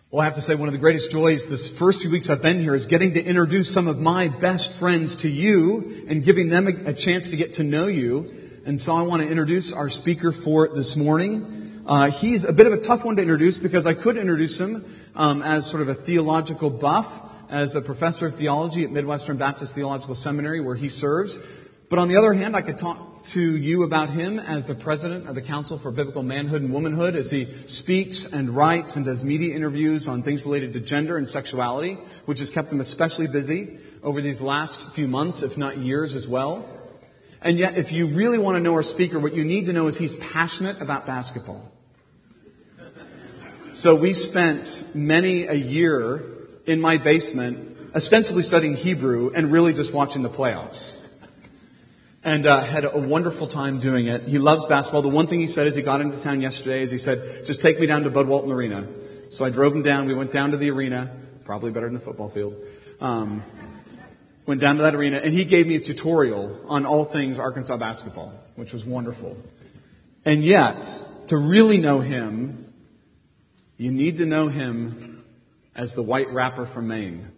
Well, I have to say one of the greatest joys this first few weeks I've been here is getting to introduce some of my best friends to you and giving them a chance to get to know you. And so I want to introduce our speaker for this morning. He's a bit of a tough one to introduce because I could introduce him as sort of a theological buff, as a professor of theology at Midwestern Baptist Theological Seminary where he serves. But on the other hand, I could talk to you about him as the president of the Council for Biblical Manhood and Womanhood as he speaks and writes and does media interviews on things related to gender and sexuality, which has kept him especially busy over these last few months, if not years as well. And yet, if you really want to know our speaker, what you need to know is he's passionate about basketball. So we spent many a year in my basement ostensibly studying Hebrew and really just watching the playoffs. And had a wonderful time doing it. He loves basketball. The one thing he said as he got into town yesterday is he said, just take me down to Bud Walton Arena. So I drove him down. We went down to the arena, probably better than the football field. Went down to that arena, and he gave me a tutorial on all things Arkansas basketball, which was wonderful. And yet, to really know him, you need to know him as the White Rapper from Maine.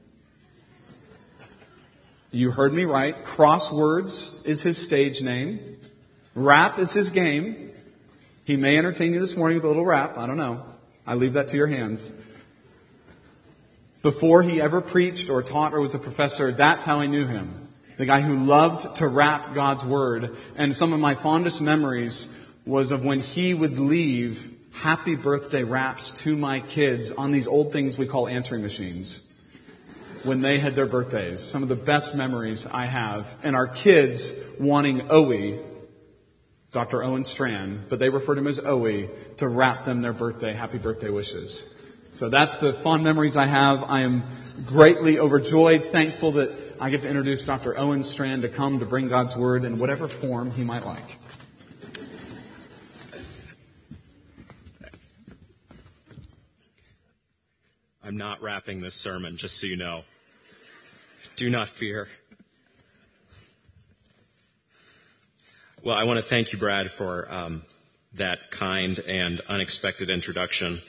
You heard me right. Crosswords is his stage name. Rap is his game. He may entertain you this morning with a little rap. I don't know. I leave that to your hands. Before he ever preached or taught or was a professor, that's how I knew him. The guy who loved to rap God's Word. And some of my fondest memories was of when he would leave happy birthday raps to my kids on these old things we call answering machines when they had their birthdays. Some of the best memories I have. And our kids wanting Owie, Dr. Owen Strand, but they referred to him as Owie, to rap them their happy birthday wishes. So that's the fond memories I have. I am greatly overjoyed, thankful that I get to introduce Dr. Owen Strand to come to bring God's Word in whatever form he might like. I'm not rapping this sermon, just so you know. Do not fear. Well, I want to thank you, Brad, for that kind and unexpected introduction,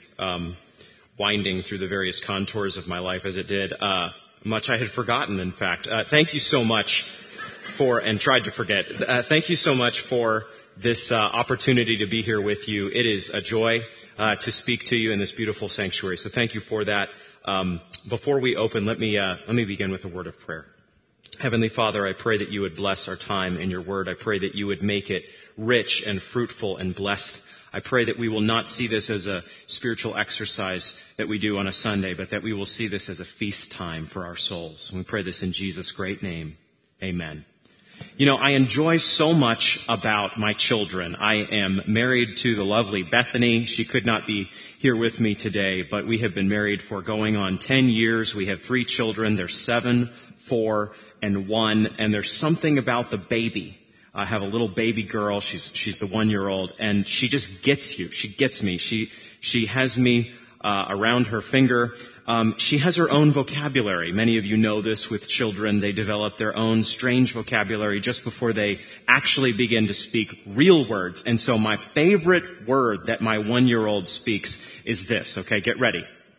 winding through the various contours of my life as it did. Much I had forgotten, in fact. Thank you so much for, and tried to forget, thank you so much for this opportunity to be here with you. It is a joy to speak to you in this beautiful sanctuary. So thank you for that. Before we open, let me begin with a word of prayer. Heavenly Father, I pray that you would bless our time in your word. I pray that you would make it rich and fruitful and blessed. I pray that we will not see this as a spiritual exercise that we do on a Sunday, but that we will see this as a feast time for our souls. And we pray this in Jesus' great name. Amen. You know, I enjoy so much about my children. I am married to the lovely Bethany. She could not be here with me today, but we have been married for going on 10 years. We have 3 children. They're 7, 4, and 1. And there's something about the baby. I have a little baby girl. She's the 1-year-old, and she just gets you. She gets me. She has me around her finger. She has her own vocabulary. Many of you know this with children. They develop their own strange vocabulary just before they actually begin to speak real words. And so my favorite word that my 1-year-old speaks is this. Okay, get ready.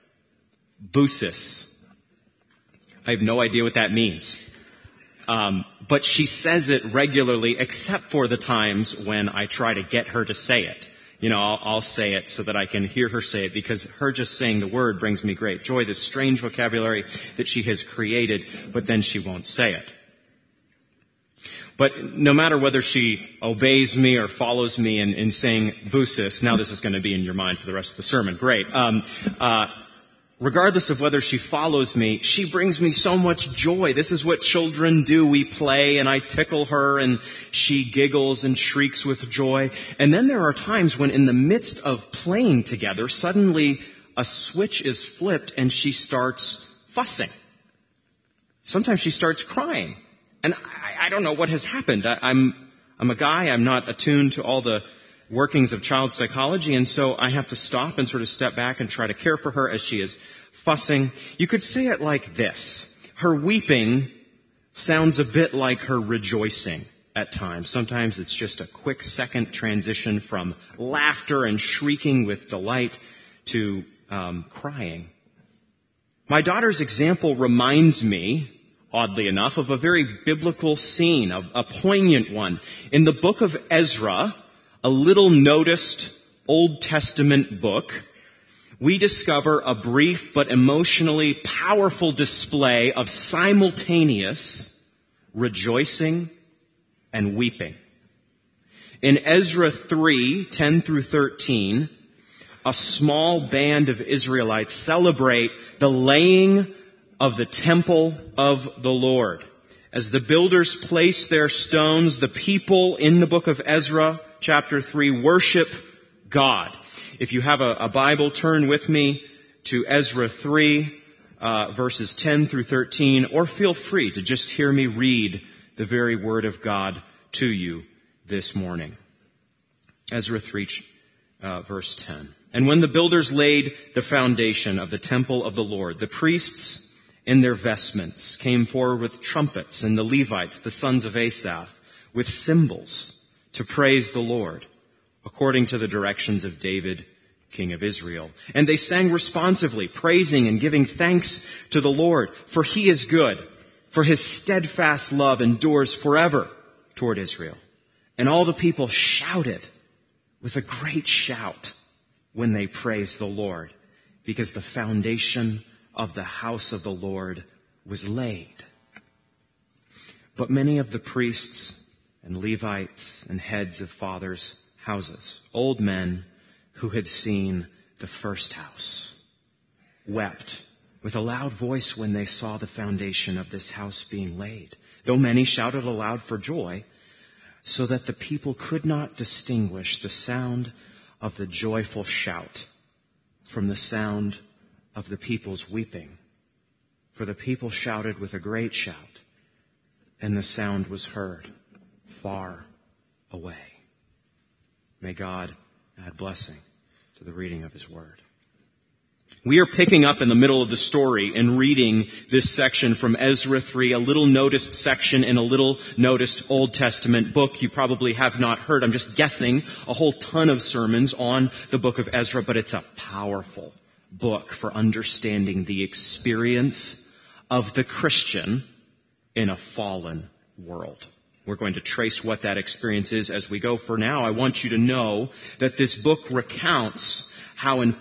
Boosis. I have no idea what that means. But she says it regularly, except for the times when I try to get her to say it. You know, I'll say it so that I can hear her say it, because her just saying the word brings me great joy, this strange vocabulary that she has created, but then she won't say it. But no matter whether she obeys me or follows me in saying boosis, now this is going to be in your mind for the rest of the sermon, great. Regardless of whether she follows me, she brings me so much joy. This is what children do. We play and I tickle her and she giggles and shrieks with joy. And then there are times when in the midst of playing together, suddenly a switch is flipped and she starts fussing. Sometimes she starts crying. And I don't know what has happened. I'm a guy. I'm not attuned to all the workings of child psychology, and so I have to stop and sort of step back and try to care for her as she is fussing. You could say it like this. Her weeping sounds a bit like her rejoicing at times. Sometimes it's just a quick second transition from laughter and shrieking with delight to crying. My daughter's example reminds me, oddly enough, of a very biblical scene, a poignant one. In the book of Ezra, a little noticed Old Testament book, we discover a brief but emotionally powerful display of simultaneous rejoicing and weeping. In Ezra 3:10 through 13, a small band of Israelites celebrate the laying of the temple of the Lord. As the builders place their stones, the people in the book of Ezra, chapter 3, worship God. If you have a Bible, turn with me to Ezra 3, verses 10 through 13, or feel free to just hear me read the very word of God to you this morning. Ezra 3, verse 10. And when the builders laid the foundation of the temple of the Lord, the priests in their vestments came forward with trumpets, and the Levites, the sons of Asaph, with cymbals to praise the Lord, according to the directions of David, king of Israel. And they sang responsively, praising and giving thanks to the Lord, for he is good, for his steadfast love endures forever toward Israel. And all the people shouted with a great shout when they praised the Lord, because the foundation of the house of the Lord was laid. But many of the priests and Levites and heads of fathers' houses, old men who had seen the first house, wept with a loud voice when they saw the foundation of this house being laid, though many shouted aloud for joy, so that the people could not distinguish the sound of the joyful shout from the sound of the people's weeping. For the people shouted with a great shout, and the sound was heard far away. May God add blessing to the reading of his word. We are picking up in the middle of the story and reading this section from Ezra 3, a little noticed section in a little noticed Old Testament book you probably have not heard. I'm just guessing a whole ton of sermons on the book of Ezra, but it's a powerful book for understanding the experience of the Christian in a fallen world. We're going to trace what that experience is as we go. For now, I want you to know that this book recounts how in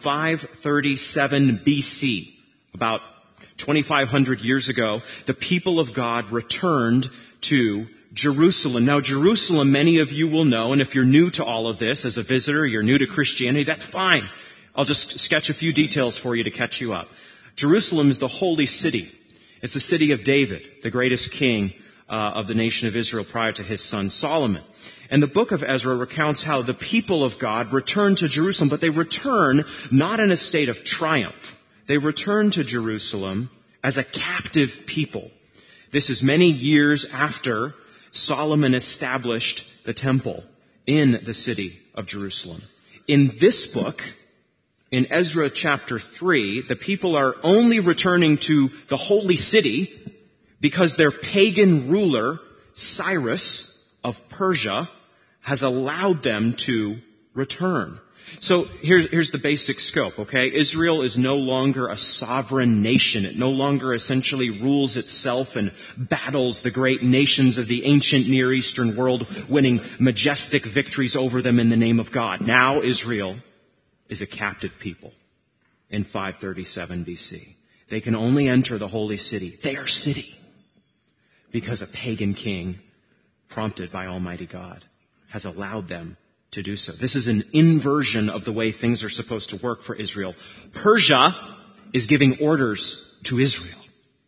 537 BC, about 2,500 years ago, the people of God returned to Jerusalem. Now, Jerusalem, many of you will know, and if you're new to all of this as a visitor, you're new to Christianity, that's fine. I'll just sketch a few details for you to catch you up. Jerusalem is the holy city. It's the city of David, the greatest king of the nation of Israel prior to his son Solomon. And the book of Ezra recounts how the people of God return to Jerusalem, but they return not in a state of triumph. They return to Jerusalem as a captive people. This is many years after Solomon established the temple in the city of Jerusalem. In this book, in Ezra chapter 3, the people are only returning to the holy city because their pagan ruler, Cyrus of Persia, has allowed them to return. So here's the basic scope, okay? Israel is no longer a sovereign nation. It no longer essentially rules itself and battles the great nations of the ancient Near Eastern world, winning majestic victories over them in the name of God. Now Israel is a captive people in 537 BC. They can only enter the holy city, their city, because a pagan king, prompted by Almighty God, has allowed them to do so. This is an inversion of the way things are supposed to work for Israel. Persia is giving orders to Israel.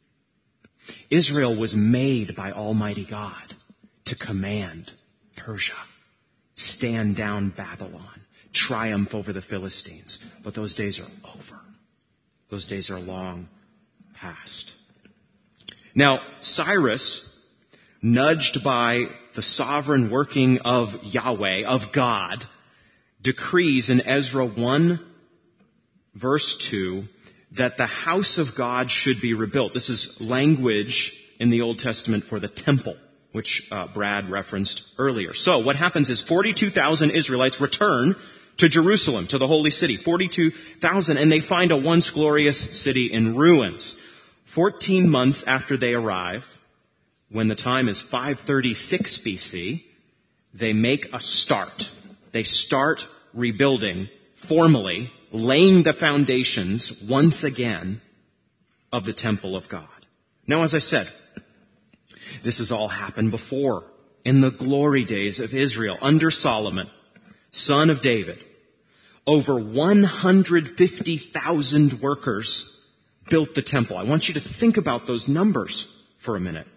Israel was made by Almighty God to command Persia, stand down Babylon, triumph over the Philistines. But those days are over. Those days are long past. Now, Cyrus, nudged by the sovereign working of Yahweh, of God, decrees in Ezra 1, verse 2, that the house of God should be rebuilt. This is language in the Old Testament for the temple, which Brad referenced earlier. So what happens is 42,000 Israelites return to Jerusalem, to the holy city, 42,000, and they find a once glorious city in ruins. 14 months after they arrive, when the time is 536 BC, they make a start. They start rebuilding formally, laying the foundations once again of the temple of God. Now, as I said, this has all happened before in the glory days of Israel under Solomon, son of David. Over 150,000 workers built the temple. I want you to think about those numbers for a minute.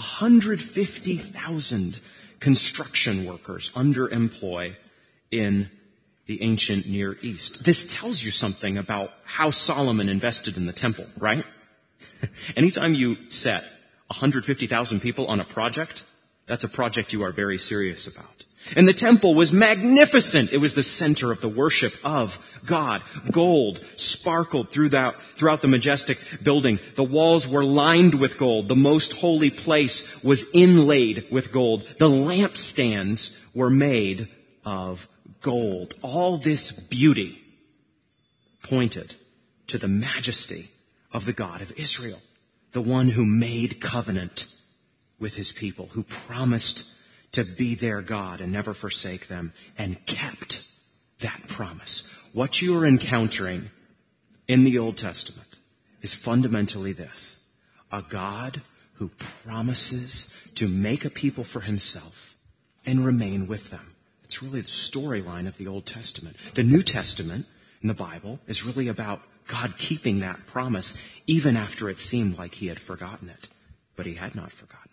150,000 construction workers under employ in the ancient Near East. This tells you something about how Solomon invested in the temple, right? Anytime you set 150,000 people on a project, that's a project you are very serious about. And the temple was magnificent. It was the center of the worship of God. Gold sparkled throughout the majestic building. The walls were lined with gold. The most holy place was inlaid with gold. The lampstands were made of gold. All this beauty pointed to the majesty of the God of Israel, the one who made covenant with his people, who promised to be their God and never forsake them, and kept that promise. What you are encountering in the Old Testament is fundamentally this: a God who promises to make a people for himself and remain with them. It's really the storyline of the Old Testament. The New Testament in the Bible is really about God keeping that promise even after it seemed like he had forgotten it. But he had not forgotten it.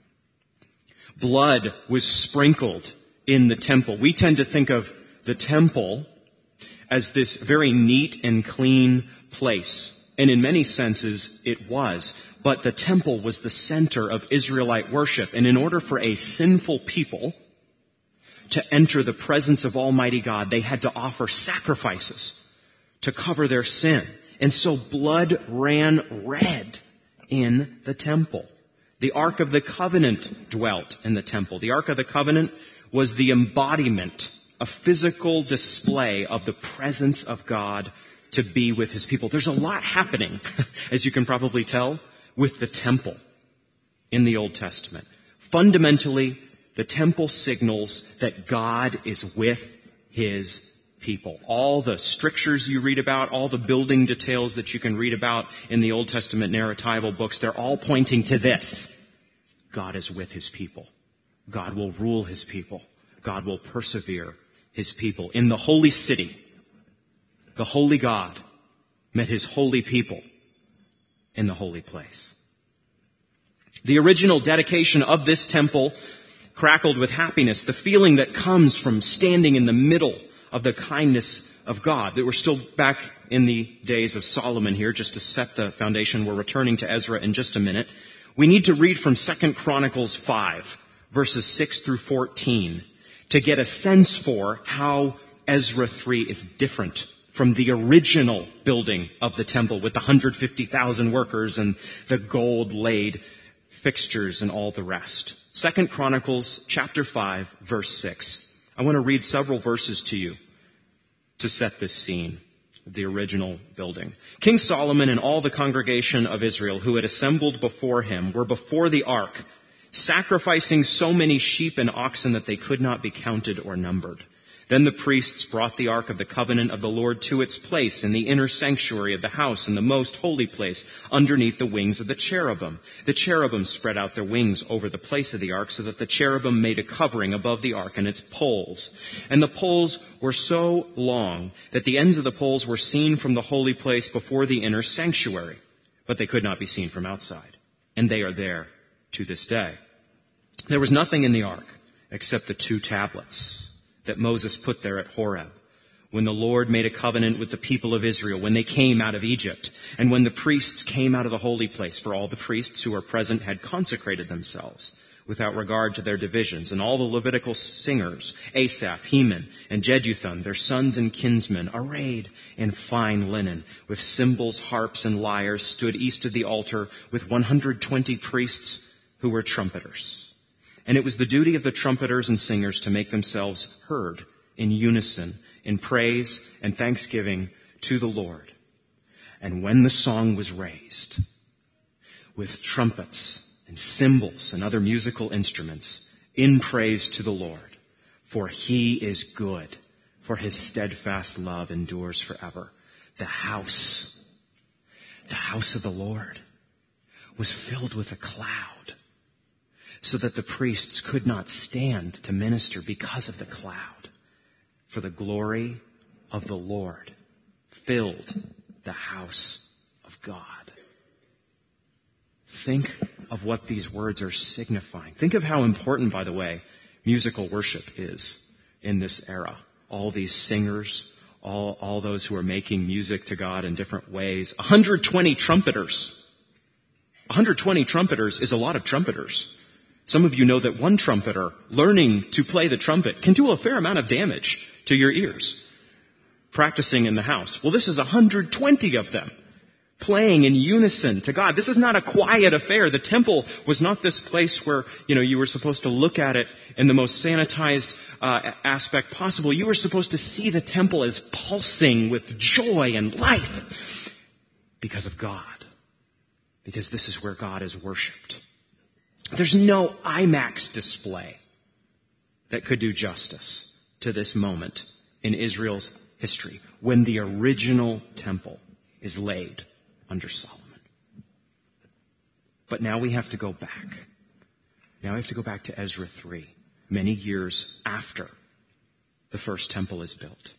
Blood was sprinkled in the temple. We tend to think of the temple as this very neat and clean place. And in many senses, it was. But the temple was the center of Israelite worship. And in order for a sinful people to enter the presence of Almighty God, they had to offer sacrifices to cover their sin. And so blood ran red in the temple. The Ark of the Covenant dwelt in the temple. The Ark of the Covenant was the embodiment, a physical display of the presence of God to be with his people. There's a lot happening, as you can probably tell, with the temple in the Old Testament. Fundamentally, the temple signals that God is with his people. All the strictures you read about, all the building details that you can read about in the Old Testament narratival books, they're all pointing to this: God is with his people. God will rule his people. God will persevere his people. In the holy city, the holy God met his holy people in the holy place. The original dedication of this temple crackled with happiness, the feeling that comes from standing in the middle of the kindness of God. That we're still back in the days of Solomon here, just to set the foundation. We're returning to Ezra in just a minute. We need to read from 2 Chronicles 5, verses 6 through 14, to get a sense for how Ezra 3 is different from the original building of the temple with the 150,000 workers and the gold-laid fixtures and all the rest. 2 Chronicles chapter 5, verse 6. I want to read several verses to you to set this scene of the original building. King Solomon and all the congregation of Israel who had assembled before him were before the ark, sacrificing so many sheep and oxen that they could not be counted or numbered. Then the priests brought the ark of the covenant of the Lord to its place in the inner sanctuary of the house in the most holy place underneath the wings of the cherubim. The cherubim spread out their wings over the place of the ark so that the cherubim made a covering above the ark and its poles. And the poles were so long that the ends of the poles were seen from the holy place before the inner sanctuary, but they could not be seen from outside. And they are there to this day. There was nothing in the ark except the 2 tablets that Moses put there at Horeb, when the Lord made a covenant with the people of Israel, when they came out of Egypt, and when the priests came out of the holy place, for all the priests who were present had consecrated themselves without regard to their divisions, and all the Levitical singers, Asaph, Heman, and Jeduthun, their sons and kinsmen, arrayed in fine linen, with cymbals, harps, and lyres, stood east of the altar with 120 priests who were trumpeters. And it was the duty of the trumpeters and singers to make themselves heard in unison in praise and thanksgiving to the Lord. And when the song was raised, with trumpets and cymbals and other musical instruments, in praise to the Lord, for he is good, for his steadfast love endures forever. The house of the Lord was filled with a cloud, so that the priests could not stand to minister because of the cloud. For the glory of the Lord filled the house of God. Think of what these words are signifying. Think of how important, by the way, musical worship is in this era. All these singers, all those who are making music to God in different ways. 120 trumpeters. 120 trumpeters is a lot of trumpeters. Some of you know that one trumpeter learning to play the trumpet can do a fair amount of damage to your ears. Practicing in the house. Well, this is 120 of them playing in unison to God. This is not a quiet affair. The temple was not this place where, you were supposed to look at it in the most sanitized aspect possible. You were supposed to see the temple as pulsing with joy and life because of God. Because this is where God is worshipped. There's no IMAX display that could do justice to this moment in Israel's history when the original temple is laid under Solomon. But now we have to go back. Now we have to go back to Ezra 3, many years after the first temple is built.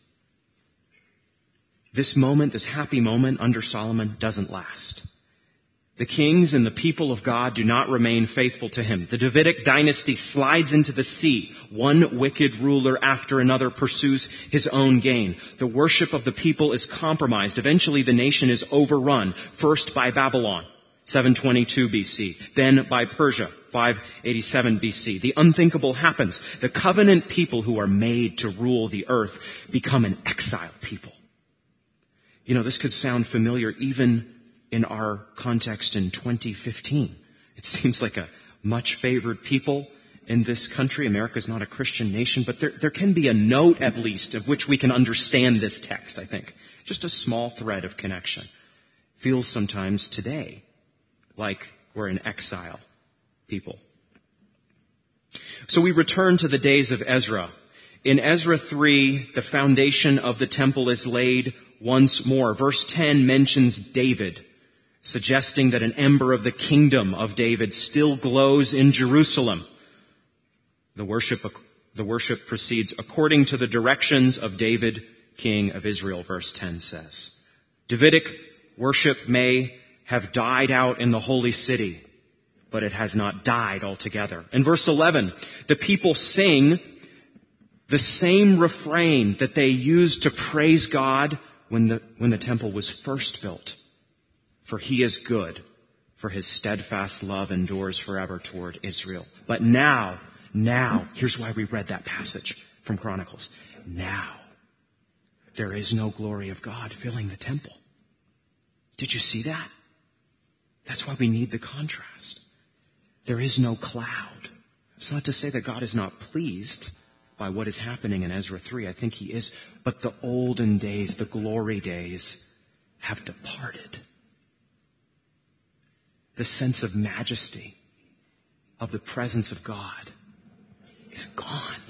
This moment, this happy moment under Solomon doesn't last. The kings and the people of God do not remain faithful to him. The Davidic dynasty slides into the sea. One wicked ruler after another pursues his own gain. The worship of the people is compromised. Eventually the nation is overrun, first by Babylon, 722 BC, then by Persia, 587 BC. The unthinkable happens. The covenant people who are made to rule the earth become an exiled people. This could sound familiar even in our context in 2015. It seems like a much favored people in this country. America is not a Christian nation, but there can be a note at least of which we can understand this text, I think. Just a small thread of connection. Feels sometimes today like we're an exile people. So we return to the days of Ezra. In Ezra 3, the foundation of the temple is laid once more. Verse 10 mentions David, suggesting that an ember of the kingdom of David still glows in Jerusalem. The worship proceeds according to the directions of David, king of Israel, verse 10 says. Davidic worship may have died out in the holy city, but it has not died altogether. In verse 11, the people sing the same refrain that they used to praise God when the temple was first built. For he is good, for his steadfast love endures forever toward Israel. But now, here's why we read that passage from Chronicles. Now, there is no glory of God filling the temple. Did you see that? That's why we need the contrast. There is no cloud. It's not to say that God is not pleased by what is happening in Ezra 3. I think he is. But the olden days, the glory days, have departed. The sense of majesty of the presence of God is gone.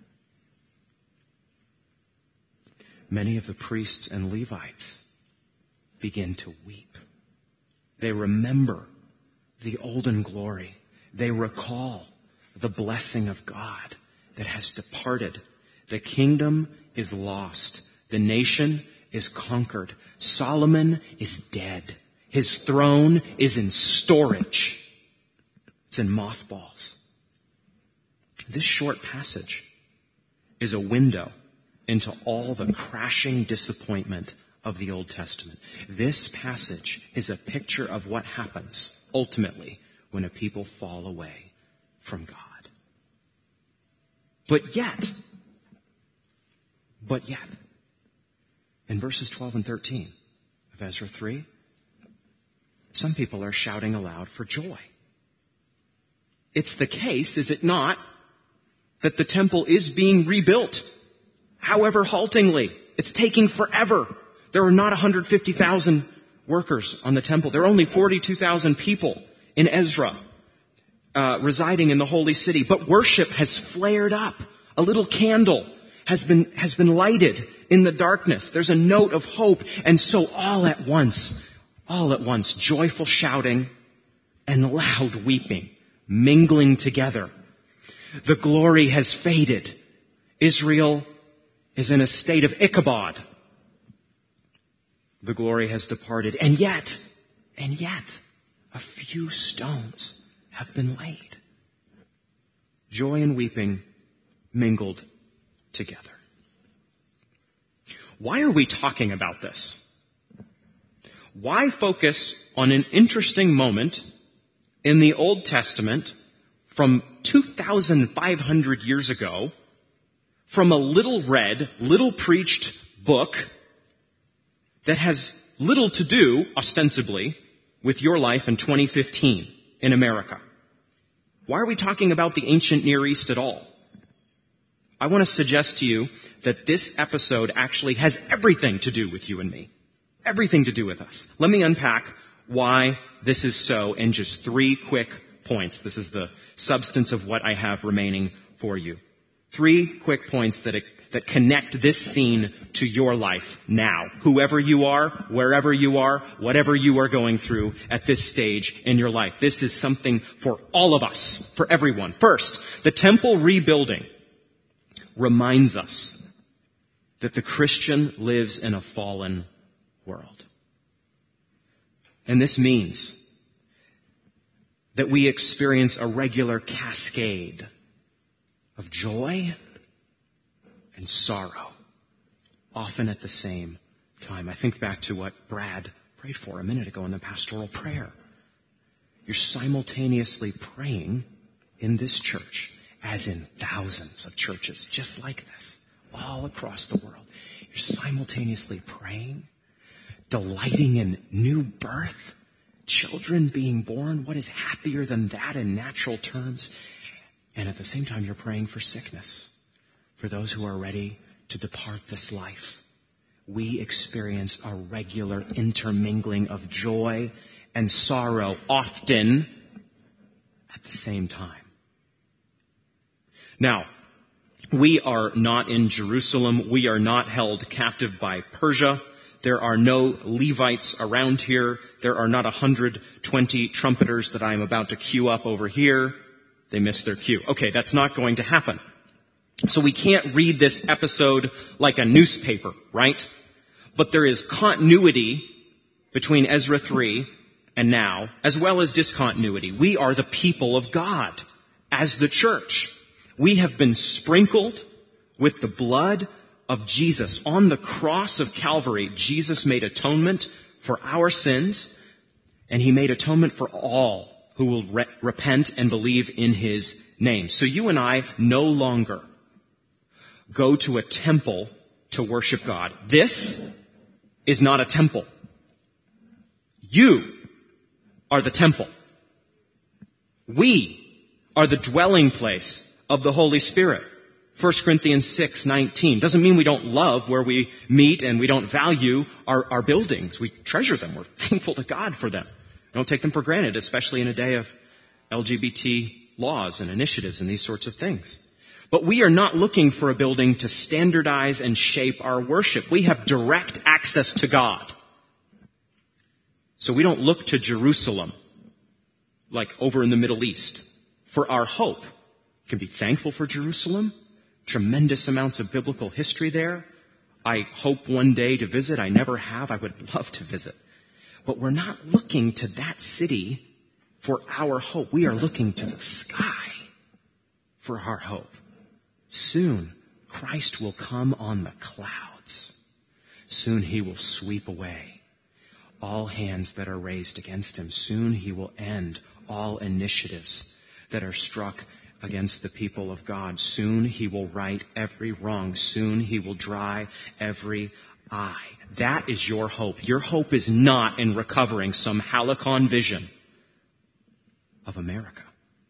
Many of the priests and Levites begin to weep. They remember the olden glory. They recall the blessing of God that has departed. The kingdom is lost. The nation is conquered. Solomon is dead. His throne is in storage. It's in mothballs. This short passage is a window into all the crashing disappointment of the Old Testament. This passage is a picture of what happens ultimately when a people fall away from God. But yet, in verses 12 and 13 of Ezra 3, some people are shouting aloud for joy. It's the case, is it not, that the temple is being rebuilt however haltingly. It's taking forever. There are not 150,000 workers on the temple. There are only 42,000 people in Ezra residing in the holy city. But worship has flared up. A little candle has been lighted in the darkness. There's a note of hope. And so all at once, joyful shouting and loud weeping, mingling together. The glory has faded. Israel is in a state of Ichabod. The glory has departed. And yet, a few stones have been laid. Joy and weeping mingled together. Why are we talking about this? Why focus on an interesting moment in the Old Testament from 2,500 years ago, from a little read, little preached book that has little to do, ostensibly, with your life in 2015 in America? Why are we talking about the ancient Near East at all? I want to suggest to you that this episode actually has everything to do with you and me. Everything to do with us. Let me unpack why this is so in just 3 quick points. This is the substance of what I have remaining for you. 3 quick points that connect this scene to your life now. Whoever you are, wherever you are, whatever you are going through at this stage in your life. This is something for all of us, for everyone. First, the temple rebuilding reminds us that the Christian lives in a fallen world. And this means that we experience a regular cascade of joy and sorrow, often at the same time. I think back to what Brad prayed for a minute ago in the pastoral prayer. You're simultaneously praying in this church, as in thousands of churches just like this, all across the world. You're simultaneously praying, delighting in new birth, children being born. What is happier than that in natural terms? And at the same time, you're praying for sickness, for those who are ready to depart this life. We experience a regular intermingling of joy and sorrow, often at the same time. Now, we are not in Jerusalem. We are not held captive by Persia. There are no Levites around here. There are not 120 trumpeters that I am about to queue up over here. They missed their cue. Okay, that's not going to happen. So we can't read this episode like a newspaper, right? But there is continuity between Ezra 3 and now, as well as discontinuity. We are the people of God as the church. We have been sprinkled with the blood of Jesus. On the cross of Calvary, Jesus made atonement for our sins, and he made atonement for all who will repent and believe in his name. So you and I no longer go to a temple to worship God. This is not a temple. You are the temple. We are the dwelling place of the Holy Spirit. 1 Corinthians 6:19. Doesn't mean we don't love where we meet and we don't value our buildings. We treasure them. We're thankful to God for them. Don't take them for granted, especially in a day of LGBT laws and initiatives and these sorts of things. But we are not looking for a building to standardize and shape our worship. We have direct access to God. So we don't look to Jerusalem, like over in the Middle East, for our hope. We can be thankful for Jerusalem. Tremendous amounts of biblical history there. I hope one day to visit. I never have. I would love to visit. But we're not looking to that city for our hope. We are looking to the sky for our hope. Soon, Christ will come on the clouds. Soon he will sweep away all hands that are raised against him. Soon he will end all initiatives that are struck against the people of God. Soon he will right every wrong. Soon he will dry every eye. That is your hope. Your hope is not in recovering some halcyon vision of America.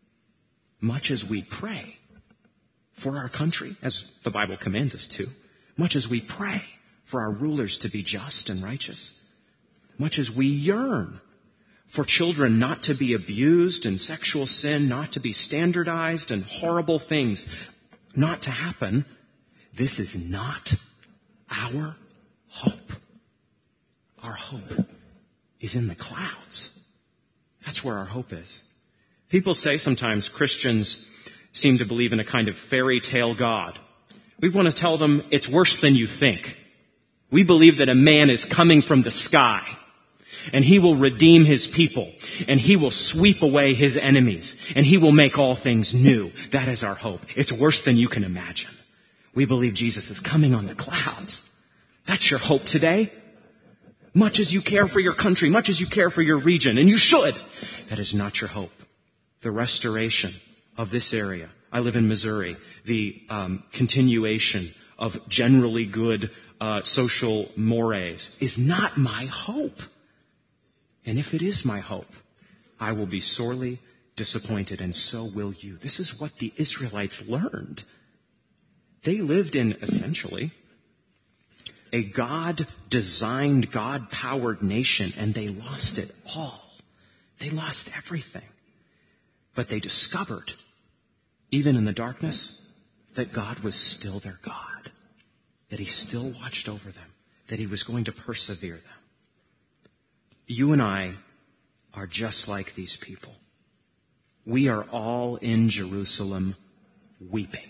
Much as we pray for our country, as the Bible commands us to, much as we pray for our rulers to be just and righteous, much as we yearn for children not to be abused and sexual sin not to be standardized and horrible things not to happen, this is not our hope. Our hope is in the clouds. That's where our hope is. People say sometimes Christians seem to believe in a kind of fairy tale God. We want to tell them it's worse than you think. We believe that a man is coming from the sky, and he will redeem his people, and he will sweep away his enemies, and he will make all things new. That is our hope. It's worse than you can imagine. We believe Jesus is coming on the clouds. That's your hope today. Much as you care for your country, much as you care for your region, and you should, that is not your hope. The restoration of this area. I live in Missouri. The continuation of generally good social mores is not my hope. And if it is my hope, I will be sorely disappointed, and so will you. This is what the Israelites learned. They lived in, essentially, a God-designed, God-powered nation, and they lost it all. They lost everything. But they discovered, even in the darkness, that God was still their God, that he still watched over them, that he was going to persevere them. You and I are just like these people. We are all in Jerusalem weeping.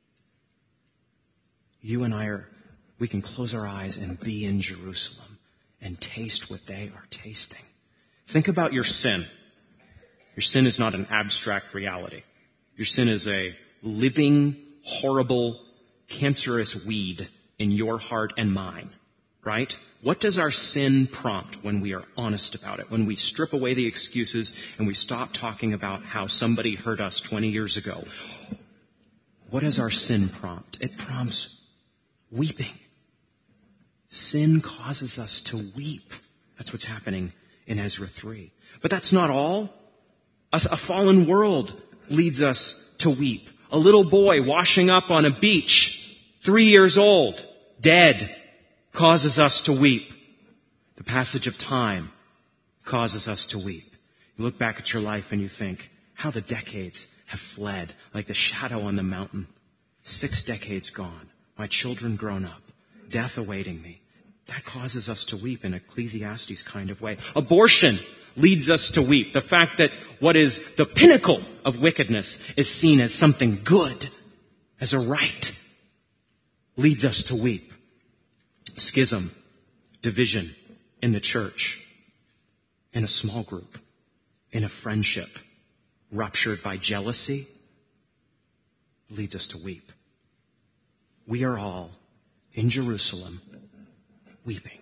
You and I we can close our eyes and be in Jerusalem and taste what they are tasting. Think about your sin. Your sin is not an abstract reality. Your sin is a living, horrible, cancerous weed in your heart and mine, right? What does our sin prompt when we are honest about it? When we strip away the excuses and we stop talking about how somebody hurt us 20 years ago? What does our sin prompt? It prompts weeping. Sin causes us to weep. That's what's happening in Ezra 3. But that's not all. A fallen world leads us to weep. A little boy washing up on a beach, 3 years old, dead, causes us to weep. The passage of time causes us to weep. You look back at your life and you think, how the decades have fled like the shadow on the mountain. 6 decades gone. My children grown up. Death awaiting me. That causes us to weep in Ecclesiastes kind of way. Abortion leads us to weep. The fact that what is the pinnacle of wickedness is seen as something good, as a right, leads us to weep. Schism, division in the church, in a small group, in a friendship, ruptured by jealousy, leads us to weep. We are all in Jerusalem weeping.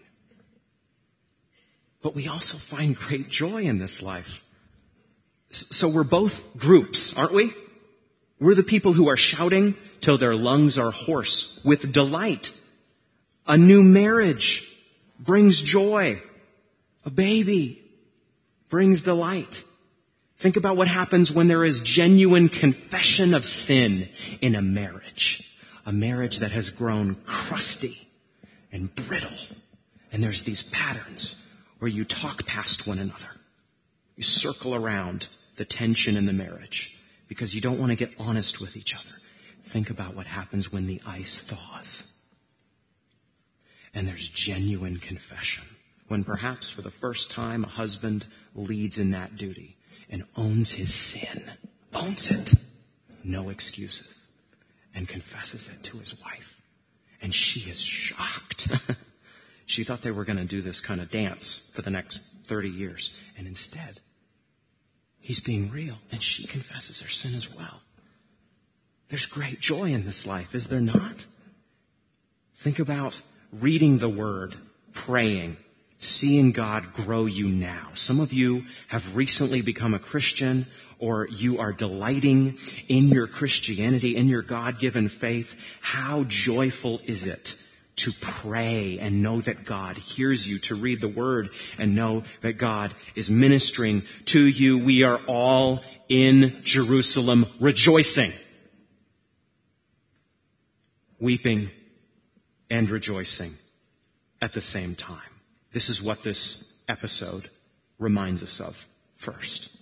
But we also find great joy in this life. So we're both groups, aren't we? We're the people who are shouting till their lungs are hoarse with delight. A new marriage brings joy. A baby brings delight. Think about what happens when there is genuine confession of sin in a marriage. A marriage that has grown crusty and brittle. And there's these patterns where you talk past one another. You circle around the tension in the marriage because you don't want to get honest with each other. Think about what happens when the ice thaws. And there's genuine confession. When perhaps for the first time a husband leads in that duty and owns his sin. Owns it. No excuses. And confesses it to his wife. And she is shocked. She thought they were going to do this kind of dance for the next 30 years. And instead, he's being real. And she confesses her sin as well. There's great joy in this life, is there not? Think about reading the Word, praying, seeing God grow you now. Some of you have recently become a Christian, or you are delighting in your Christianity, in your God-given faith. How joyful is it to pray and know that God hears you, to read the Word and know that God is ministering to you. We are all in Jerusalem rejoicing, weeping, and rejoicing at the same time. This is what this episode reminds us of first.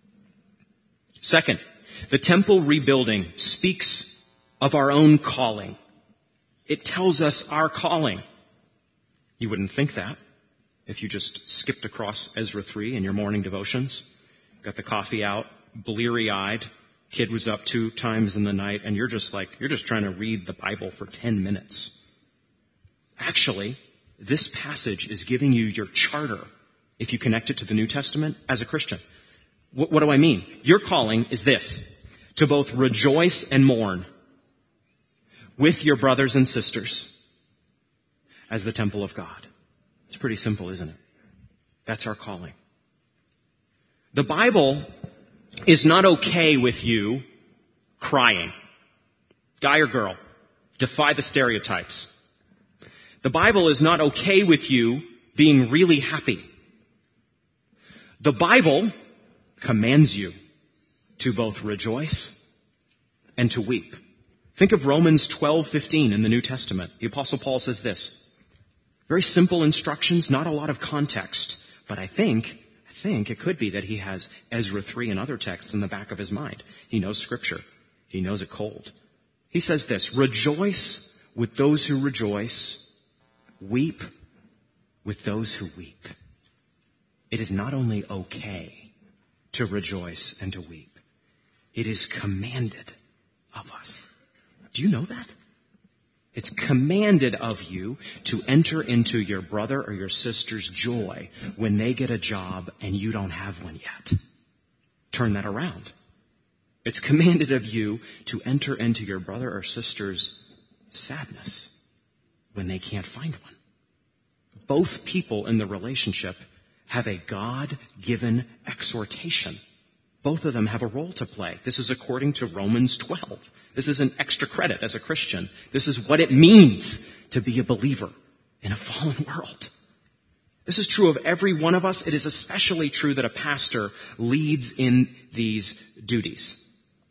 Second, the temple rebuilding speaks of our own calling. It tells us our calling. You wouldn't think that if you just skipped across Ezra 3 in your morning devotions, got the coffee out, bleary-eyed, kid was up 2 times in the night, and you're just trying to read the Bible for 10 minutes. Actually, this passage is giving you your charter, if you connect it to the New Testament, as a Christian. What do I mean? Your calling is this: to both rejoice and mourn with your brothers and sisters as the temple of God. It's pretty simple, isn't it? That's our calling. The Bible is not okay with you crying. Guy or girl, defy the stereotypes. The Bible is not okay with you being really happy. The Bible commands you to both rejoice and to weep. Think of Romans 12:15 in the New Testament. The Apostle Paul says this. Very simple instructions, not a lot of context, but I think it could be that he has Ezra 3 and other texts in the back of his mind. He knows Scripture. He knows it cold. He says this: rejoice with those who rejoice, weep with those who weep. It is not only okay to rejoice and to weep, it is commanded of us. Do you know that? It's commanded of you to enter into your brother or your sister's joy when they get a job and you don't have one yet. Turn that around. It's commanded of you to enter into your brother or sister's sadness when they can't find one. Both people in the relationship have a God-given exhortation. Both of them have a role to play. This is according to Romans 12. This isn't extra credit as a Christian. This is what it means to be a believer in a fallen world. This is true of every one of us. It is especially true that a pastor leads in these duties.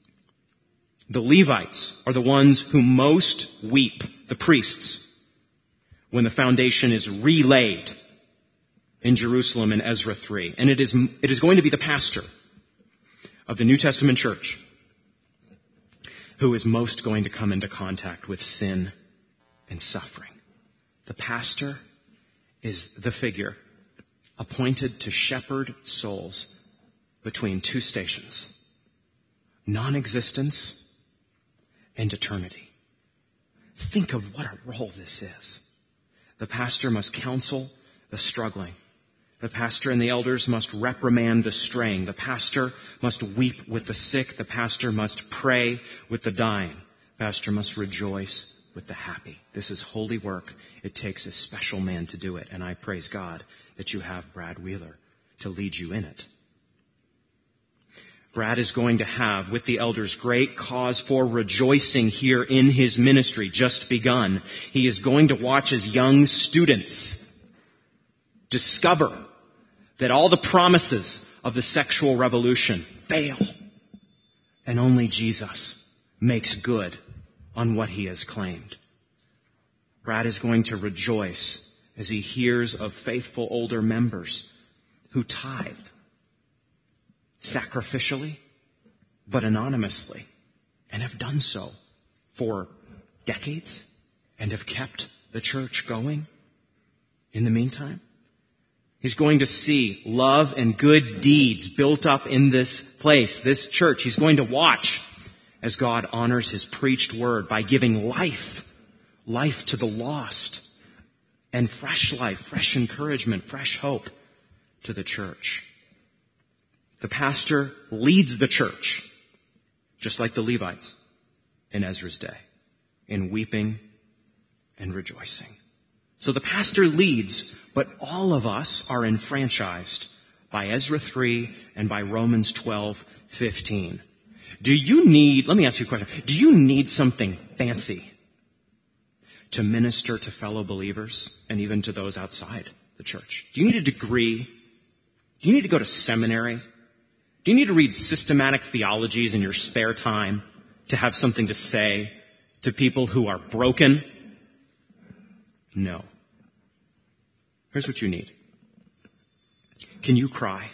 The Levites are the ones who most weep, the priests, when the foundation is relaid in Jerusalem in Ezra 3. And it is going to be the pastor of the New Testament church who is most going to come into contact with sin and suffering. The pastor is the figure appointed to shepherd souls between 2 stations: non-existence and eternity. Think of what a role this is. The pastor must counsel the struggling. The pastor and the elders must reprimand the straying. The pastor must weep with the sick. The pastor must pray with the dying. The pastor must rejoice with the happy. This is holy work. It takes a special man to do it. And I praise God that you have Brad Wheeler to lead you in it. Brad is going to have, with the elders, great cause for rejoicing here in his ministry, just begun. He is going to watch his young students discover that all the promises of the sexual revolution fail, and only Jesus makes good on what he has claimed. Brad is going to rejoice as he hears of faithful older members who tithe sacrificially, but anonymously, and have done so for decades and have kept the church going in the meantime. He's going to see love and good deeds built up in this place, this church. He's going to watch as God honors his preached word by giving life to the lost, and fresh life, fresh encouragement, fresh hope to the church. The pastor leads the church, just like the Levites in Ezra's day, in weeping and rejoicing. So the pastor leads, but all of us are enfranchised by Ezra 3 and by Romans 12:15. Let me ask you a question. Do you need something fancy to minister to fellow believers and even to those outside the church? Do you need a degree? Do you need to go to seminary? Do you need to read systematic theologies in your spare time to have something to say to people who are broken No. Here's what you need. Can you cry?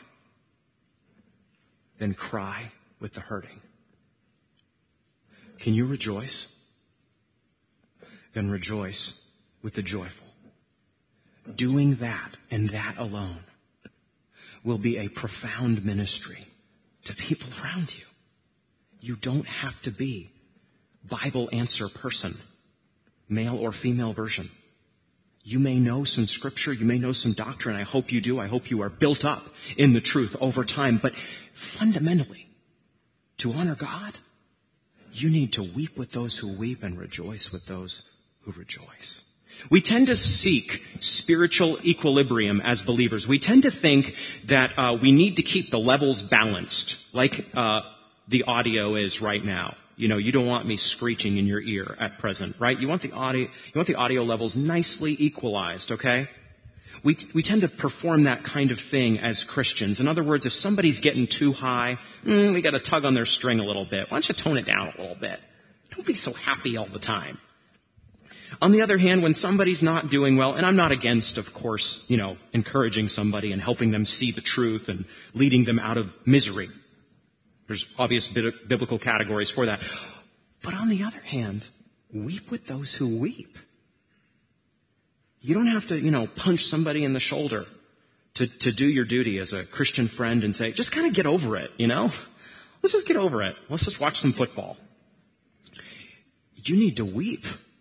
Then cry with the hurting. Can you rejoice? Then rejoice with the joyful. Doing that and that alone will be a profound ministry to people around you. You don't have to be Bible answer person, male or female version. You may know some scripture, you may know some doctrine. I hope you do. I hope you are built up in the truth over time. But fundamentally, to honor God, you need to weep with those who weep and rejoice with those who rejoice. We tend to seek spiritual equilibrium as believers. We tend to think that we need to keep the levels balanced, like the audio is right now. You know, you don't want me screeching in your ear at present, right? You want the audio levels nicely equalized, okay? We tend to perform that kind of thing as Christians. In other words, if somebody's getting too high, we got to tug on their string a little bit. Why don't you tone it down a little bit? Don't be so happy all the time. On the other hand, when somebody's not doing well, and I'm not against, of course, encouraging somebody and helping them see the truth and leading them out of misery. There's obvious biblical categories for that. But on the other hand, weep with those who weep. You don't have to, punch somebody in the shoulder to do your duty as a Christian friend and say, just kind of get over it, Let's just get over it. Let's just watch some football. You need to weep.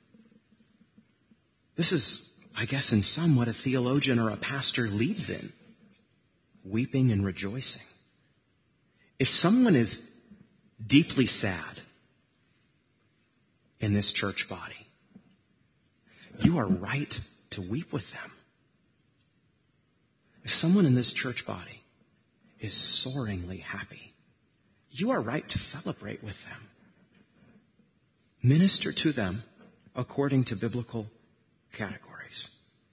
This is, I guess, in some what a theologian or a pastor leads in. Weeping and rejoicing. If someone is deeply sad in this church body, you are right to weep with them. If someone in this church body is soaringly happy, you are right to celebrate with them. Minister to them according to biblical categories.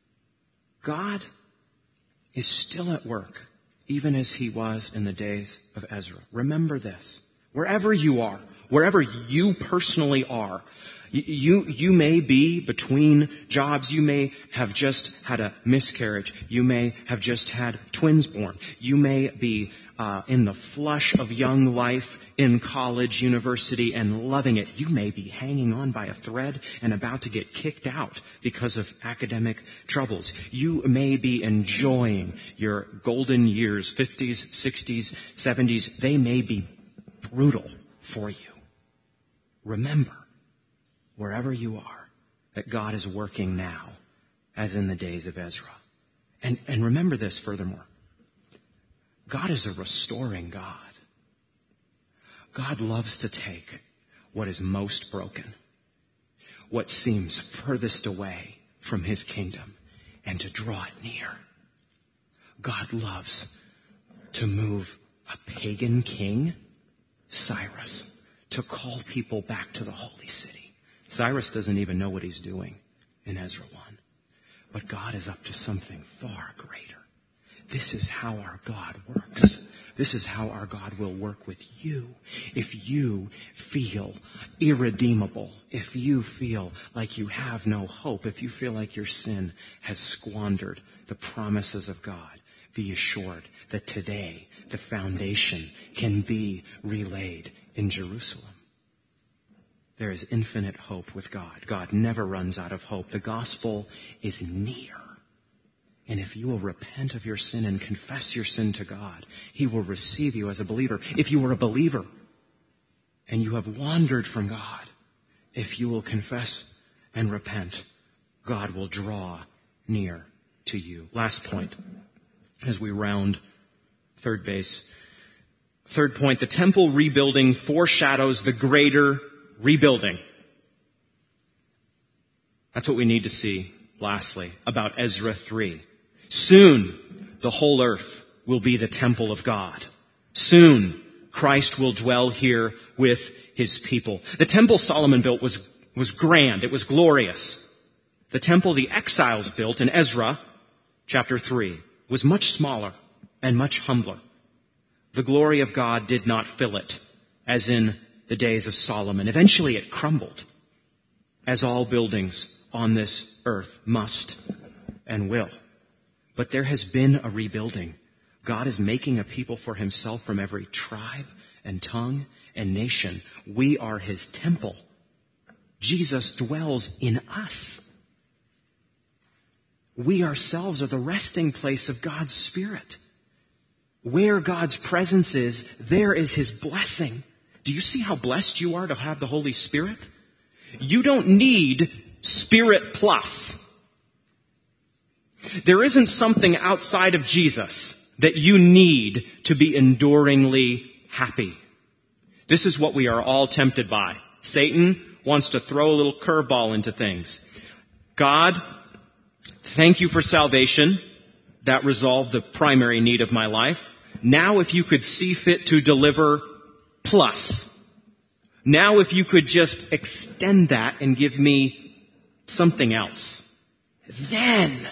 God is still at work, even as he was in the days of Ezra. Remember this. Wherever you are, wherever you personally are, you may be between jobs. You may have just had a miscarriage. You may have just had twins born. You may be in the flush of young life in college, university, and loving it. You may be hanging on by a thread and about to get kicked out because of academic troubles. You may be enjoying your golden years, 50s, 60s, 70s. They may be brutal for you. Remember, wherever you are, that God is working now, as in the days of Ezra. And remember this furthermore. God is a restoring God. God loves to take what is most broken, what seems furthest away from his kingdom, and to draw it near. God loves to move a pagan king, Cyrus, to call people back to the holy city. Cyrus doesn't even know what he's doing in Ezra 1. But God is up to something far greater. This is how our God works. This is how our God will work with you. If you feel irredeemable, if you feel like you have no hope, if you feel like your sin has squandered the promises of God, be assured that today the foundation can be relaid in Jerusalem. There is infinite hope with God. God never runs out of hope. The gospel is near. And if you will repent of your sin and confess your sin to God, he will receive you as a believer. If you are a believer and you have wandered from God, if you will confess and repent, God will draw near to you. Last point, as we round third base. Third point, the temple rebuilding foreshadows the greater rebuilding. That's what we need to see, lastly, about Ezra 3. Soon, the whole earth will be the temple of God. Soon, Christ will dwell here with his people. The temple Solomon built was grand. It was glorious. The temple the exiles built in Ezra, chapter 3, was much smaller and much humbler. The glory of God did not fill it, as in the days of Solomon. Eventually it crumbled, as all buildings on this earth must and will. But there has been a rebuilding. God is making a people for himself from every tribe and tongue and nation. We are his temple. Jesus dwells in us. We ourselves are the resting place of God's Spirit. Where God's presence is, there is his blessing. Do you see how blessed you are to have the Holy Spirit? You don't need Spirit plus. There isn't something outside of Jesus that you need to be enduringly happy. This is what we are all tempted by. Satan wants to throw a little curveball into things. God, thank you for salvation. That resolved the primary need of my life. Now if you could see fit to deliver plus. Now if you could just extend that and give me something else. Then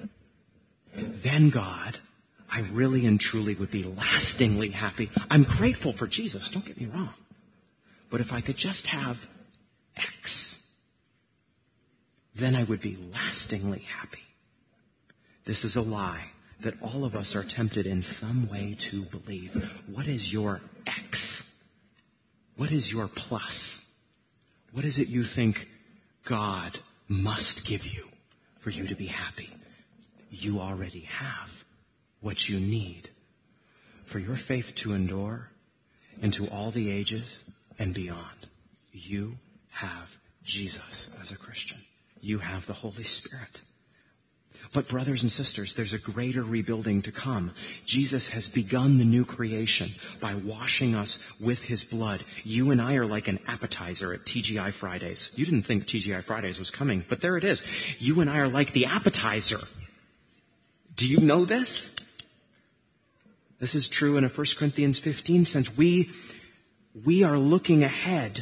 God, I really and truly would be lastingly happy. I'm grateful for Jesus, don't get me wrong. But if I could just have X, then I would be lastingly happy. This is a lie that all of us are tempted in some way to believe. What is your X? What is your plus? What is it you think God must give you for you to be happy? You already have what you need for your faith to endure into all the ages and beyond. You have Jesus as a Christian. You have the Holy Spirit. But brothers and sisters, there's a greater rebuilding to come. Jesus has begun the new creation by washing us with his blood. You and I are like an appetizer at TGI Fridays. You didn't think TGI Fridays was coming, but there it is. You and I are like the appetizer. Do you know this? This is true in a 1 Corinthians 15 sense. We are looking ahead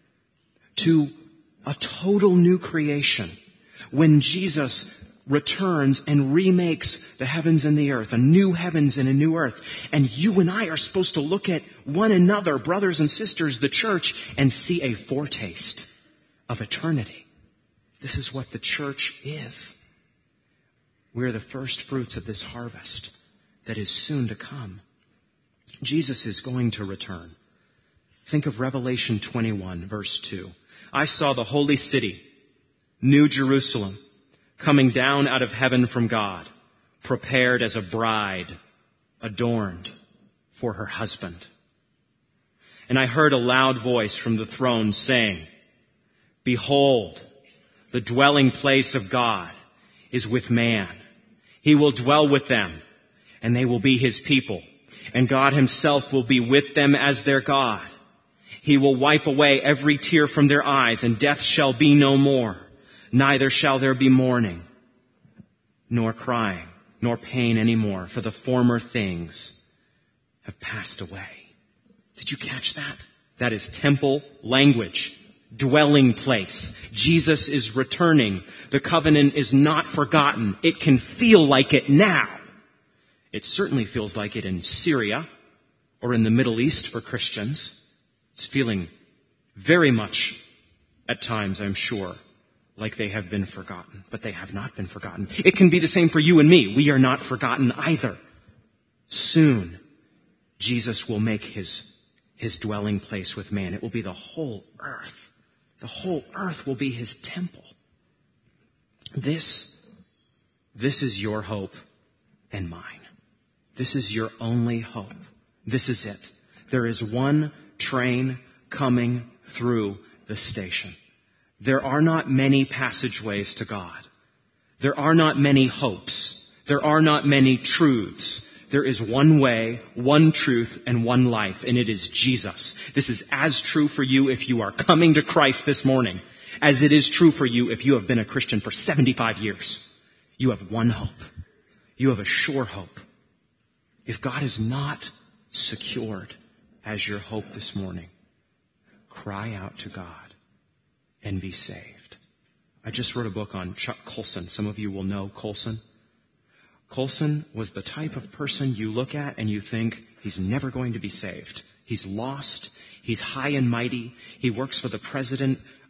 to a total new creation when Jesus returns and remakes the heavens and the earth, a new heavens and a new earth. And you and I are supposed to look at one another, brothers and sisters, the church, and see a foretaste of eternity. This is what the church is. We're the first fruits of this harvest that is soon to come. Jesus is going to return. Think of Revelation 21, verse 2. I saw the holy city, New Jerusalem, coming down out of heaven from God, prepared as a bride, adorned for her husband. And I heard a loud voice from the throne saying, behold, the dwelling place of God is with man. He will dwell with them, and they will be his people. And God himself will be with them as their God. He will wipe away every tear from their eyes, and death shall be no more. Neither shall there be mourning, nor crying, nor pain anymore, for the former things have passed away. Did you catch that? That is temple language, dwelling place. Jesus is returning. The covenant is not forgotten. It can feel like it now. It certainly feels like it in Syria or in the Middle East for Christians. It's feeling very much at times, I'm sure, like they have been forgotten, but they have not been forgotten. It can be the same for you and me. We are not forgotten either. Soon, Jesus will make his dwelling place with man. It will be the whole earth. The whole earth will be his temple. This is your hope and mine. This is your only hope. This is it. There is one train coming through the station. There are not many passageways to God. There are not many hopes. There are not many truths. There is one way, one truth, and one life, and it is Jesus. This is as true for you if you are coming to Christ this morning as it is true for you if you have been a Christian for 75 years. You have one hope. You have a sure hope. If God is not secured as your hope this morning, cry out to God and be saved. I just wrote a book on Chuck Colson. Some of you will know Colson. Colson was the type of person you look at and you think he's never going to be saved. He's lost. He's high and mighty. He works for the president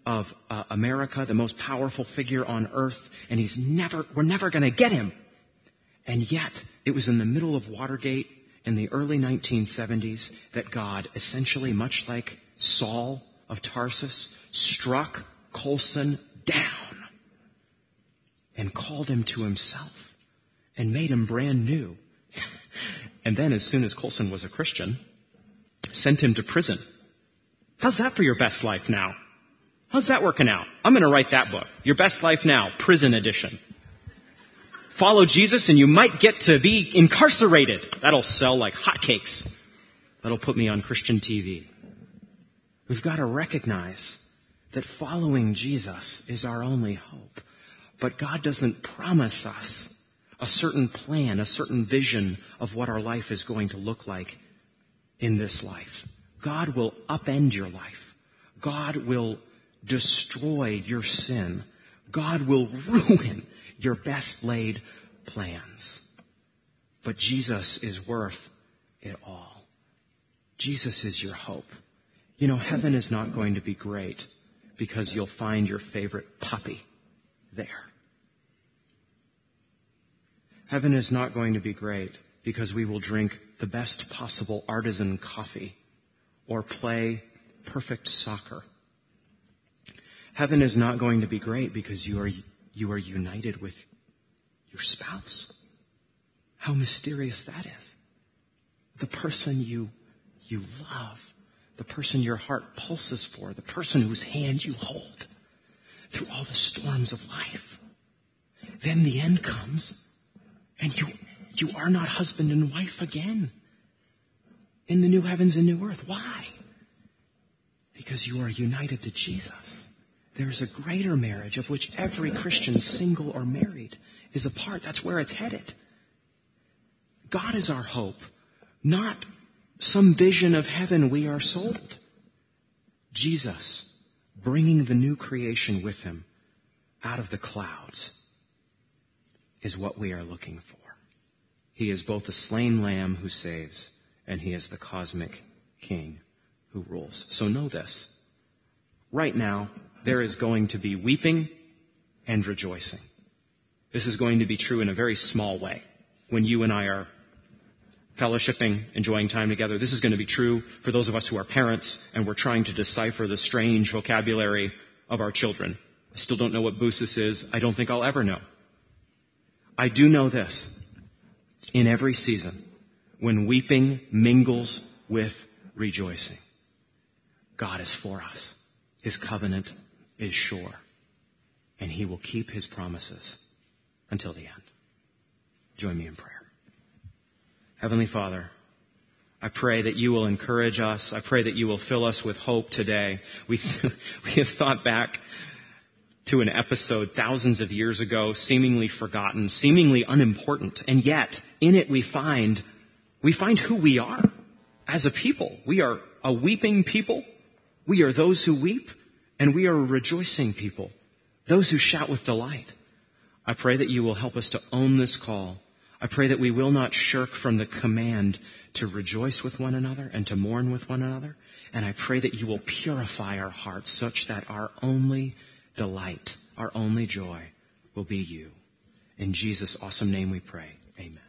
of America, the most powerful figure on earth, and we're never going to get him. And yet, it was in the middle of Watergate in the early 1970s that God, essentially much like Saul of Tarsus, struck Colson down and called him to himself and made him brand new. And then, as soon as Colson was a Christian, sent him to prison. How's that for your best life now? How's that working out? I'm going to write that book. Your Best Life Now, prison edition. Follow Jesus and you might get to be incarcerated. That'll sell like hotcakes. That'll put me on Christian TV. We've got to recognize that following Jesus is our only hope. But God doesn't promise us a certain plan, a certain vision of what our life is going to look like in this life. God will upend your life. God will destroy your sin. God will ruin your best laid plans. But Jesus is worth it all. Jesus is your hope. You know, heaven is not going to be great because you'll find your favorite puppy there. Heaven is not going to be great because we will drink the best possible artisan coffee or play perfect soccer. Heaven is not going to be great because you are united with your spouse. How mysterious that is. The person you love, the person your heart pulses for, the person whose hand you hold through all the storms of life. Then the end comes and you are not husband and wife again in the new heavens and new earth. Why? Because you are united to Jesus. There is a greater marriage of which every Christian, single or married, is a part. That's where it's headed. God is our hope, not some vision of heaven we are sold. Jesus, bringing the new creation with him out of the clouds, is what we are looking for. He is both the slain lamb who saves, and he is the cosmic king who rules. So know this. Right now, there is going to be weeping and rejoicing. This is going to be true in a very small way. When you and I are fellowshipping, enjoying time together, this is going to be true for those of us who are parents and we're trying to decipher the strange vocabulary of our children. I still don't know what boosis is. I don't think I'll ever know. I do know this. In every season, when weeping mingles with rejoicing, God is for us. His covenant is sure, and he will keep his promises until the end. Join me in prayer. Heavenly Father, I pray that you will encourage us. I pray that you will fill us with hope today. We have thought back to an episode thousands of years ago, seemingly forgotten, seemingly unimportant, and yet in it we find who we are as a people. We are a weeping people. We are those who weep, and we are a rejoicing people, those who shout with delight. I pray that you will help us to own this call. I pray that we will not shirk from the command to rejoice with one another and to mourn with one another. And I pray that you will purify our hearts such that our only delight, our only joy will be you. In Jesus' awesome name we pray. Amen.